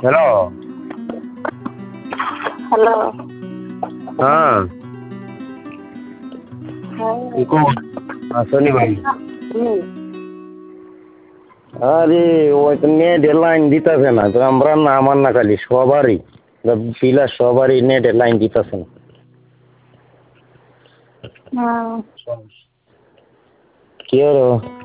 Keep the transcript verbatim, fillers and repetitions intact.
Hello. Hello. হ্যাঁ। হ্যাঁ। আসনি ভাই। হুম। আরে ওই তো নেটের লাইন দিতেছে না, তো আমরা না, আমার না খালি সবারই পিলার সবারই নেটের লাইন দিতেছে না। হ্যাঁ। কি হলো?